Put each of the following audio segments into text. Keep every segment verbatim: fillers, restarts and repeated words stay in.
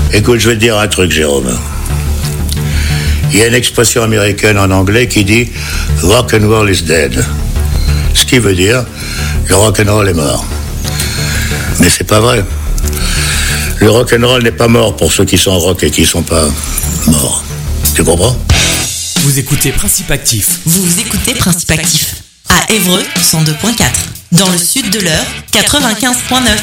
Écoute, je vais te dire un truc, Jérôme. Il y a une expression américaine en anglais qui dit « rock and roll is dead ». Ce qui veut dire « le rock and roll est mort ». Mais c'est pas vrai. Le rock and roll n'est pas mort pour ceux qui sont rock et qui sont pas morts. Tu comprends ? Vous écoutez Principe Actif. Vous écoutez Principe Actif. À Évreux, cent deux virgule quatre. Dans le sud de l'Eure, quatre-vingt-quinze virgule neuf.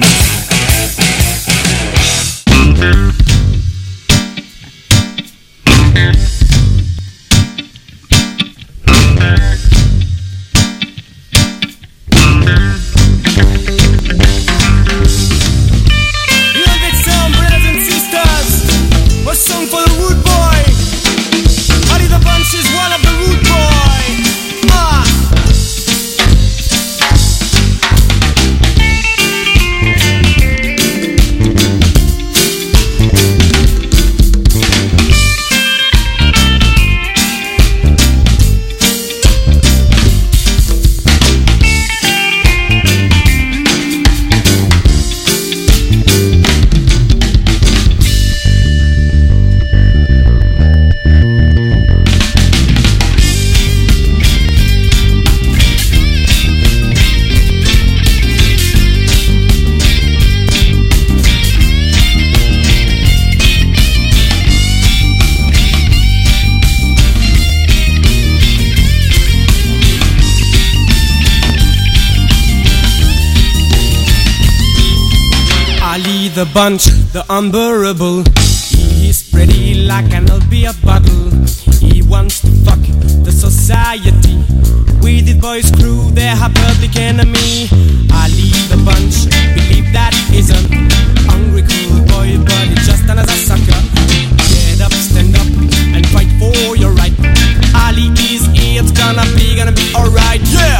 The bunch, the unbearable. He is pretty like an opiate bottle. He wants to fuck the society. With his boys crew, they're a public enemy. Ali the bunch, believe that he's an hungry cool boy, but he's just another sucker. Get up, stand up, and fight for your right. Ali is here, it's gonna be, gonna be alright, yeah!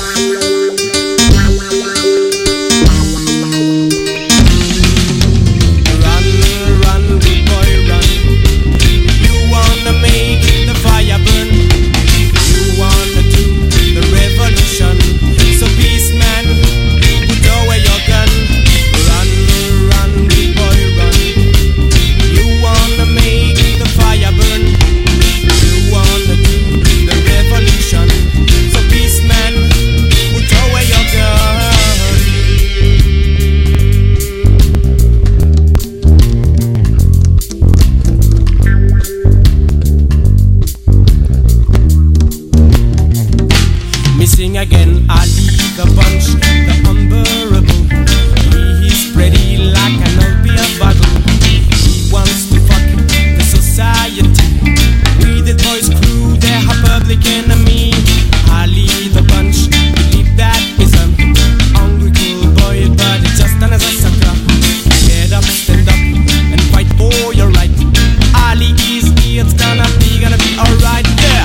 Again, Ali the bunch, the unbearable. He is pretty like an opiate bottle. He wants to fuck the society. With his boys crew, they're a public enemy. Ali the bunch, believe that he's a hungry cool boy, but it's just another sucker. Get up, stand up, and fight for your right. Ali is here, it's gonna be, gonna be alright, yeah.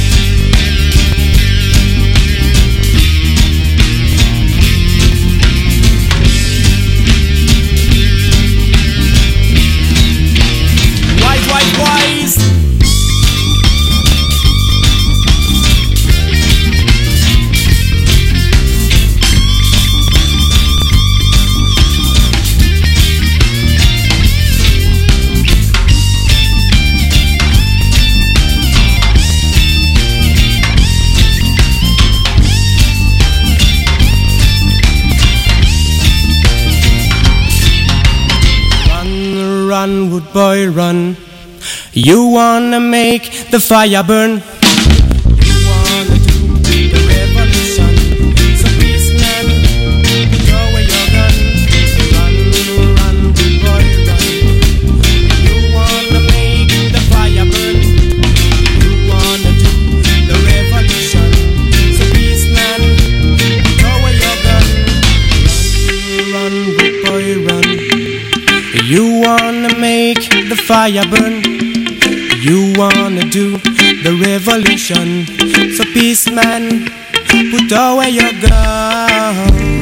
Run, wood boy, run. You wanna make the fire burn. You wanna do the revolution. So peace man, throw away your gun. Run, run, wood boy, run. You wanna make the fire burn. You wanna do the revolution. So peace man, throw away your gun. Run, run, wood boy, run. You wanna make the fire burn. You wanna do the revolution. So peace man, put away your gun.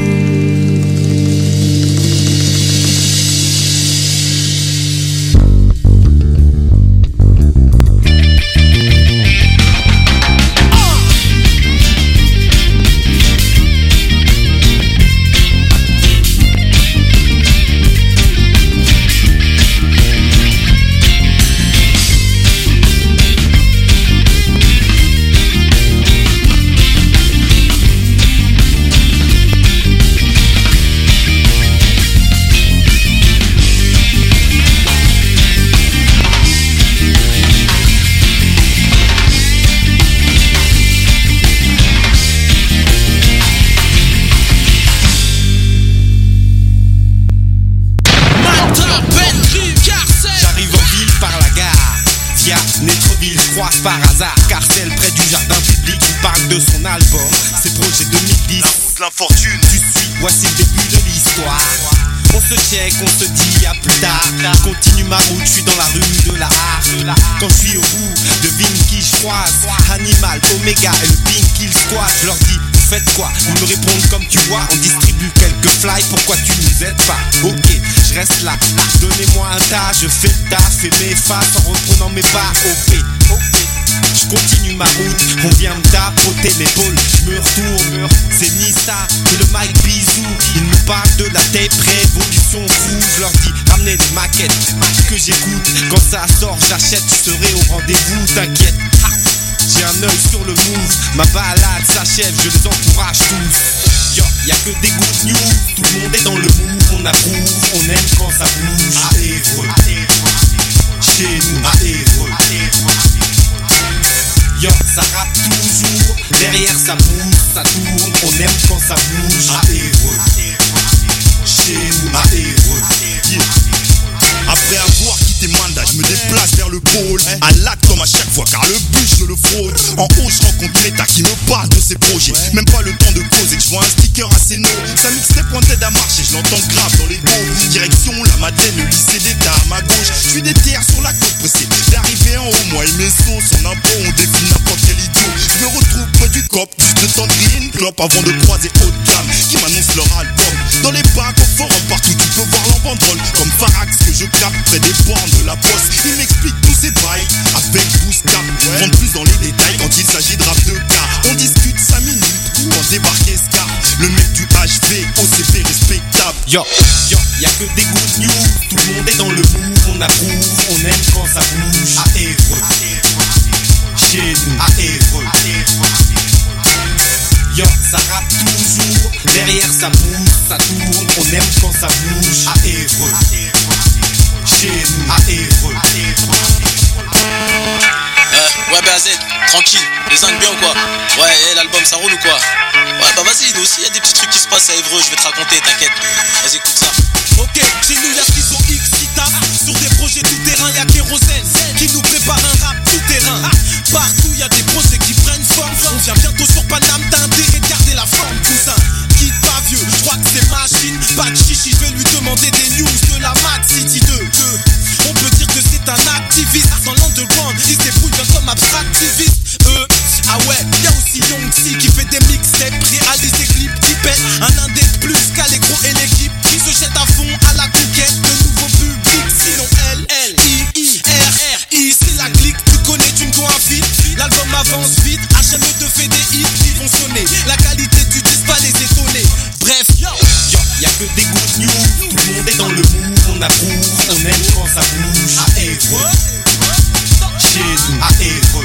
passe par hasard, car celle près du jardin public qui parle de son album, ses projets deux mille dix. La route, l'infortune, tu suis, voici le début de l'histoire. On se check, on se dit à plus tard. Je continue ma route, je suis dans la rue de la art. Quand je suis au bout, devine qui je croise. Animal, Omega et le Pink Kill Squad. Je leur dis, vous faites quoi? Ils me répondent comme tu vois. On distribue quelques fly, pourquoi tu nous aides pas? Ok, je reste là, donnez-moi un tas. Je fais le taf et mes faces en reprenant mes pas. O P, ok. Je continue ma route, on vient me tapoter l'épaule. Je me retourne, c'est Nissa et le Mike Bisou. Ils me parlent de la tape Révolution Crew. Je leur dis ramenez les maquettes que j'écoute. Quand ça sort j'achète, je serai au rendez-vous, t'inquiète. J'ai un œil sur le move, ma balade s'achève, je les encourage tous. Yo, y'a que des good news, tout le monde est dans le move. On approuve, on aime quand ça bouge. À Évreux, chez nous, à Évreux. Yo, ça rappe toujours, derrière ça bouge, ça tourne, on aime quand ça bouge. À Évreux, chez nous, à Évreux. Yeah. Après avoir quitté Manda, je me déplace vers le pôle. À l'acte comme à chaque fois, car le but je le fraude. En haut je rencontre Meta qui me parle de ses projets. Même pas le temps de poser que je vois un sticker assez no. Sa mixtape pointait à marcher, je l'entends grave dans les dos. Direction la Madeleine, le lycée d'État à ma gauche. Je suis des tiers sur la côte pressée d'arriver en haut. Moi et mes sons, son impôt, on défie n'importe quel idiot. Je me retrouve près du cop, juste le temps de griller une clope avant de croiser haut de gamme qui m'annonce leur album. Dans les bacs, au forum, partout tu peux voir leur banderole. Comme Farax que je capte près des bornes de la poste. Il m'explique tous ses bails avec boost cap. Rentre plus dans les détails quand il s'agit de rap de cas. On discute cinq minutes ou on débarque Scar. Le mec du H V, O C P respectable. Yo, yo, y'a que des good news. Tout le monde est dans le move, on approuve, on aime quand ça bouge. À Évreux, chez nous, à Évreux. Yo, ça rappe toujours, derrière ça bouge, ça tourne, on aime quand ça bouge. À Évreux, chez nous, à Évreux. Euh, ouais, B A Z, tranquille, les zincs bien ou quoi? Ouais, hey, l'album ça roule ou quoi? Ouais, bah vas-y, nous aussi, y'a des petits trucs qui se passent à Évreux, je vais te raconter, t'inquiète. Vas-y, écoute ça. Ok, chez nous y'a Schizo X qui tape sur des projets tout terrain, y'a Kérosène qui nous prépare un rap tout terrain. Partout y'a des projets qui prennent forme. On vient bientôt sur Paname, t'as intérêt de garder la forme, cousin. Quitte pas vieux, je crois que c'est machine. Pas de chichi, je vais lui demander des news de la Mad City deux. On peut dire que c'est un activiste dans l'underground, il se débrouille bien comme abstractiviste. Euh, ah ouais, y'a aussi Young qui fait des mixtapes, réalise des clips qui pètent. Un indé de plus qu'à l'écro et l'équipe qui se jette à fond à la conquête de nouveaux publics. Sinon L, L, I, I, R, R, I, c'est la clique, tu connais, tu me dois un feat. L'album avance vite, H M E te fait des hits qui vont sonner. La qualité du disque va les étonner. Bref, yo, yo, y'a que des good news. Tout le monde est dans le move, on approuve, on aime quand ça bouge. À Évreux, chez nous, à Évreux.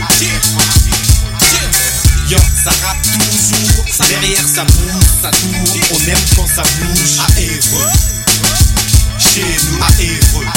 Yo, ça rappe toujours, derrière ça bouge, ça tourne, on aime quand ça bouge. À Évreux, chez nous, à Évreux.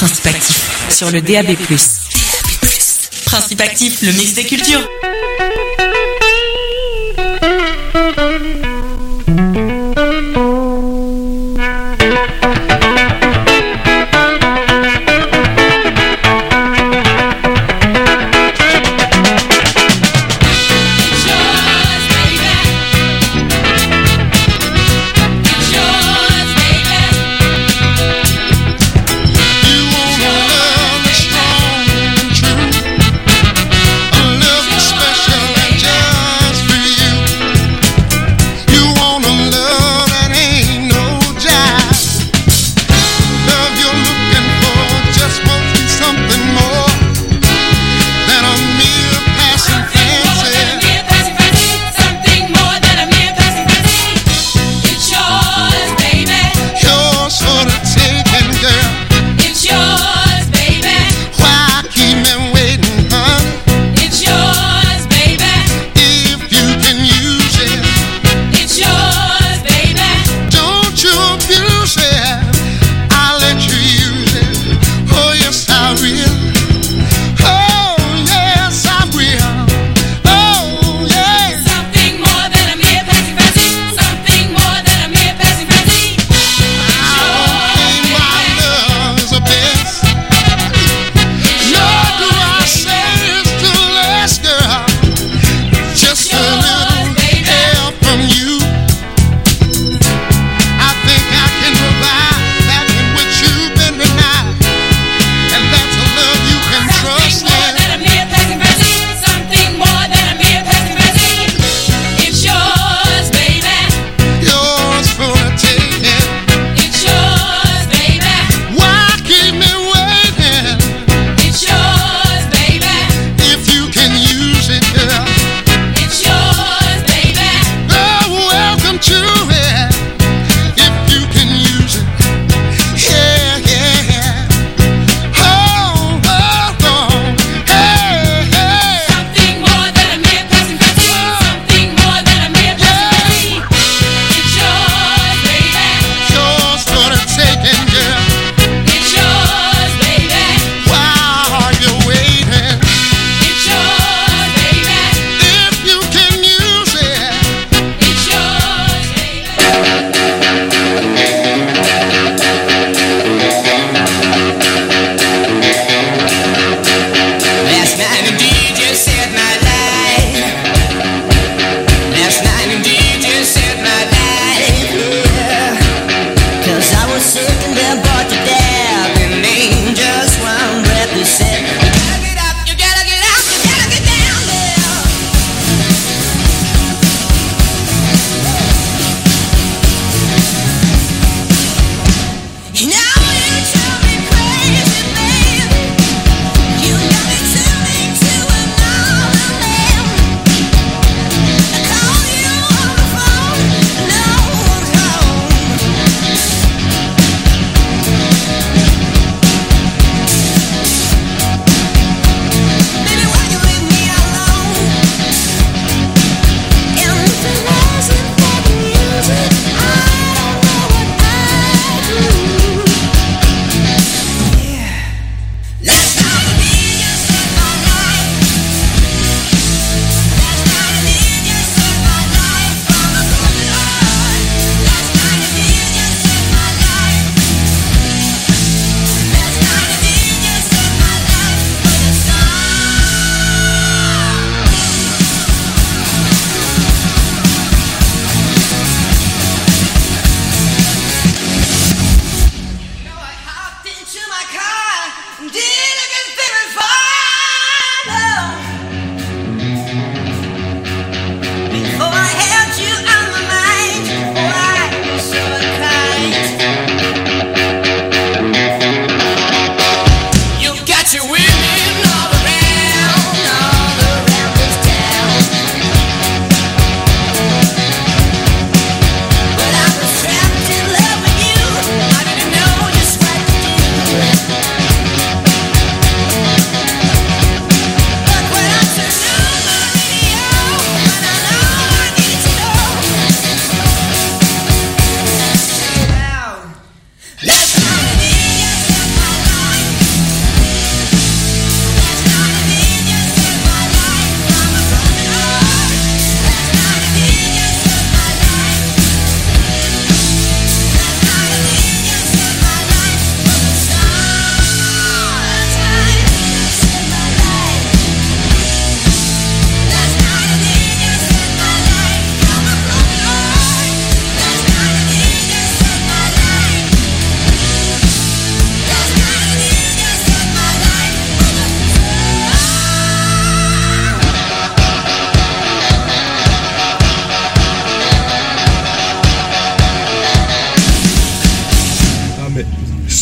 Principe Actif sur le D A B plus. Principe Actif, le mix des cultures. Special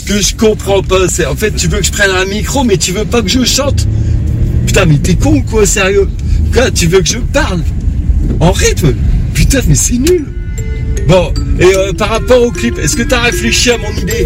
que je comprends pas, c'est en fait tu veux que je prenne un micro mais tu veux pas que je chante. Putain mais t'es con quoi, sérieux. Quoi, tu veux que je parle en rythme? Putain mais c'est nul. Bon, et euh, par rapport au clip, est-ce que t'as réfléchi à mon idée?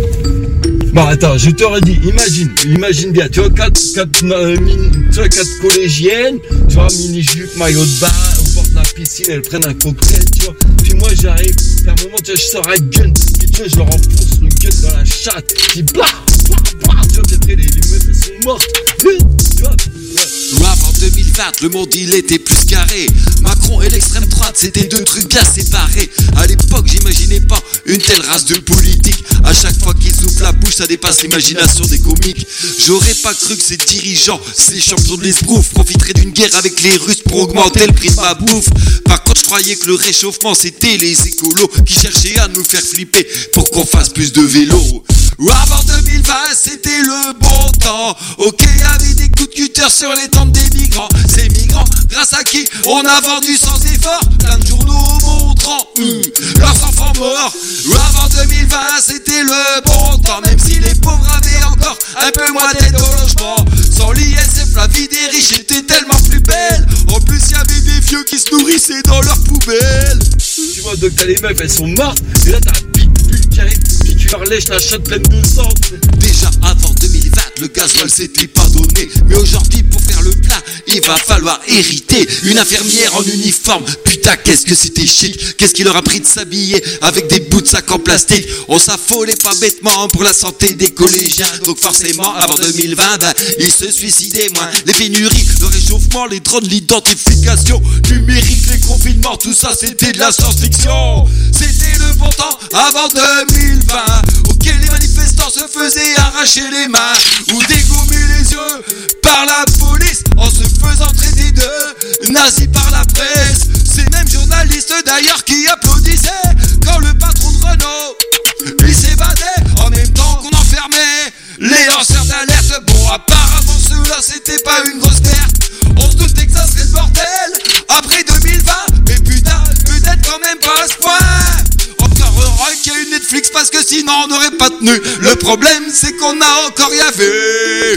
Bon attends, je te redis, imagine, imagine bien, tu vois quatre, quatre, euh, mini, tu vois quatre collégiennes, tu vois, mini-jupe, maillot de bain, au bord de la piscine, elles prennent un cocktail, tu vois, puis moi j'arrive, puis à un moment, tu vois, je sors un gun, puis tu vois, je leur enfonce le gun dans la chatte, puis bah, bah, bah, tu vois, puis après les, les meufs, elles sont mortes, tu vois, ouais. Rap en deux mille vingt, le monde il était plus carré. Macron et l'extrême droite, c'était deux trucs à séparer. À l'époque, j'imaginais pas une telle race de politique. À chaque fois qu'ils soufflent la bouche, ça dépasse l'imagination des comiques. J'aurais pas cru que ces dirigeants, ces champions de l'esbrouf, profiteraient d'une guerre avec les Russes pour augmenter le prix de ma bouffe. Par contre, je croyais que le réchauffement, c'était les écolos qui cherchaient à nous faire flipper pour qu'on fasse plus de vélo. Rap en deux mille vingt, c'était le bon temps. Ok, avec des coups de cutter sur les tentes des migrants. Ces migrants, grâce à qui on a vendu sans effort plein de journaux montrant hum, leurs enfants morts. Rap en deux mille vingt, c'était le bon temps. Même si les pauvres avaient encore un peu moins d'aide au logement. Sans l'I S F, la vie des riches était tellement plus belle. En plus, il y avait des vieux qui se nourrissaient dans leurs poubelles. Tu vois, donc t'as les meufs, elles sont mortes. Et là, t'as un pitbull qui arrive, puis tu leur lèches la chatte pleine de sang. Déjà avant deux mille vingt, le gasoil s'était pas donné. Mais aujourd'hui, pour faire le plein, il va falloir hériter. Une infirmière en uniforme, putain, qu'est-ce que c'était chic. Qu'est-ce qu'il leur a pris de s'habiller avec des bouts de sac en plastique. On s'affolait pas bêtement pour la santé des collégiens. Donc forcément, avant deux mille vingt, ben, ils se suicidaient moins. Les pénuries, le réchauffement, les drones, l'identification numérique, les confinements, tout ça c'était de la science-fiction. C'était le bon temps avant deux mille vingt. Ok, les manifestants se faisaient arracher les mains ou dégommer les yeux par la police en se faisant traiter de nazis par la presse. Ces mêmes journalistes d'ailleurs qui applaudissaient quand le patron de Renault lui s'évadait en même temps qu'on enfermait les lanceurs d'alerte. Bon, apparemment ceux-là c'était pas une grosse perte. On se doutait que ça serait le bordel après deux mille vingt, mais putain, peut-être quand même pas à ce point. Encore heureux qu'il y a eu Netflix parce que sinon on n'aurait pas tenu. Le problème c'est qu'on a encore rien vu.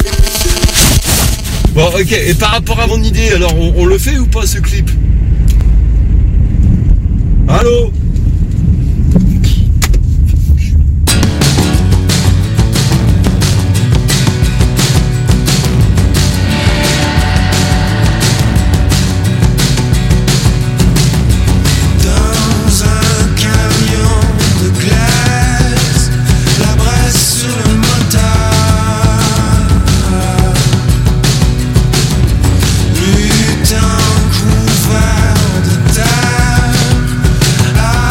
Bon ok, et par rapport à mon idée, alors on, on le fait ou pas ce clip? Allô? Lutin couvert de terre.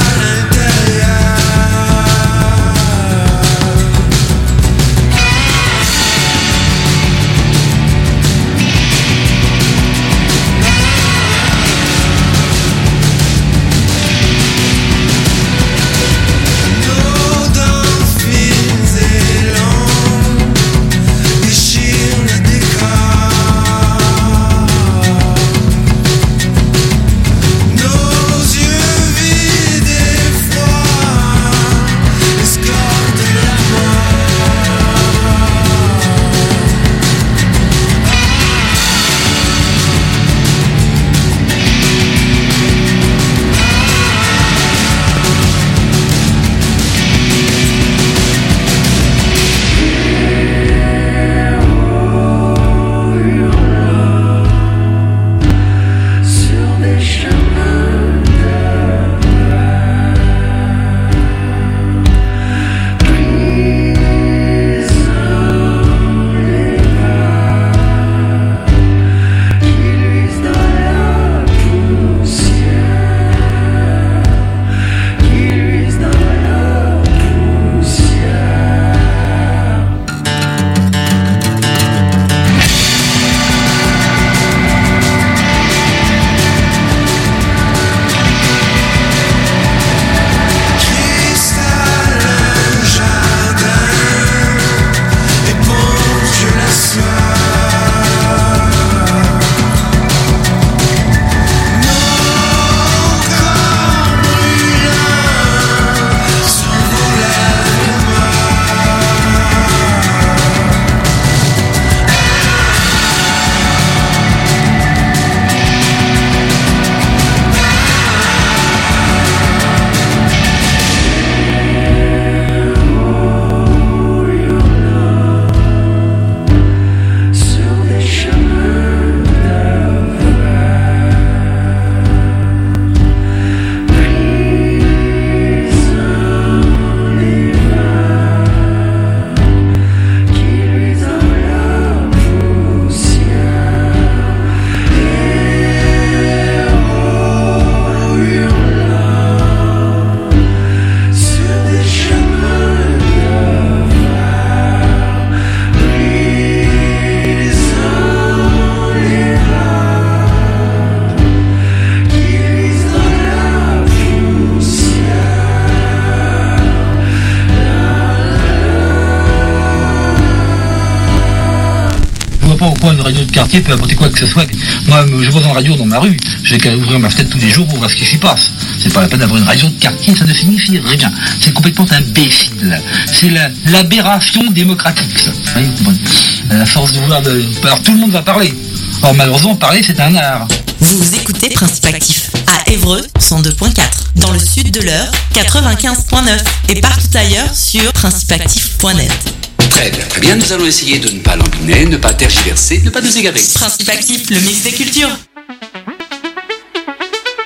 radio de quartier peut apporter quoi que ce soit. Moi, je vois une radio dans ma rue, j'ai qu'à ouvrir ma fenêtre tous les jours pour voir ce qui s'y passe. C'est pas la peine d'avoir une radio de quartier, ça ne signifie rien. C'est complètement imbécile. C'est la, l'aberration démocratique, ça. Oui, bon. À force de vouloir... De... Alors tout le monde va parler. Or malheureusement, parler, c'est un art. Vous écoutez Principe Actif à Évreux cent deux point quatre, dans le sud de l'Eure quatre-vingt-quinze point neuf et partout ailleurs sur principe actif point net. Très bien, très bien, nous allons essayer de ne pas l'embiner, ne pas tergiverser, ne pas nous égarer. Principe Actif, le mix des cultures.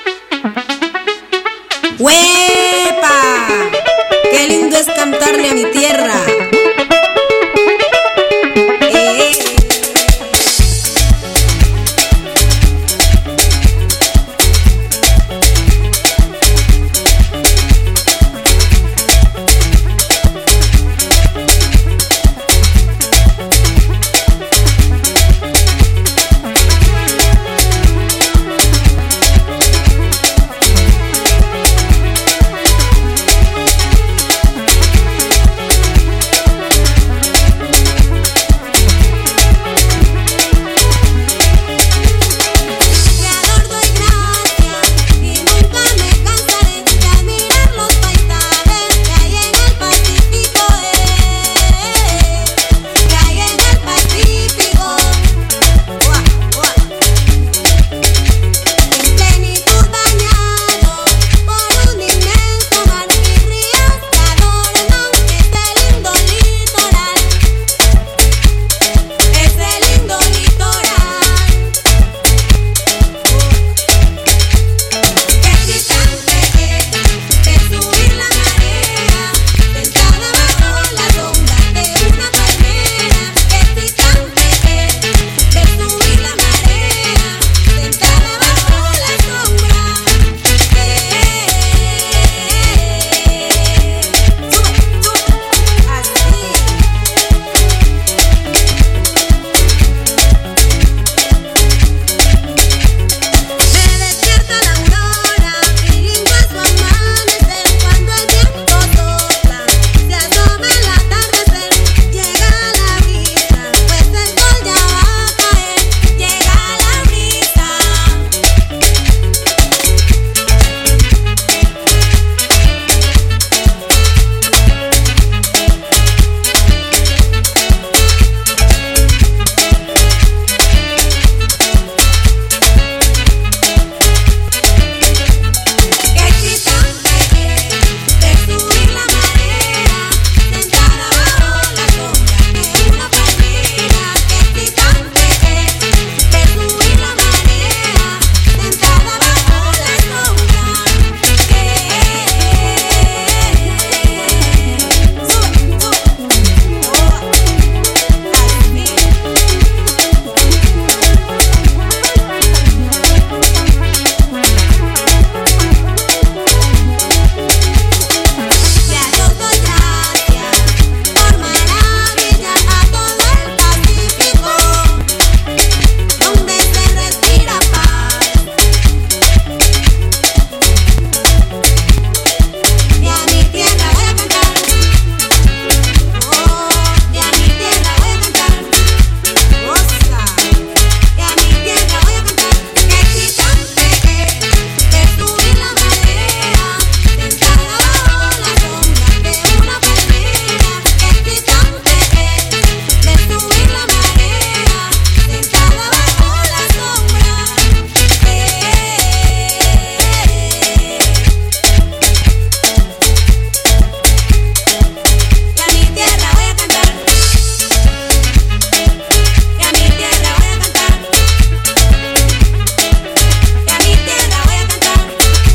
¡Huepa! ¡Qué lindo es cantarle a mi tía!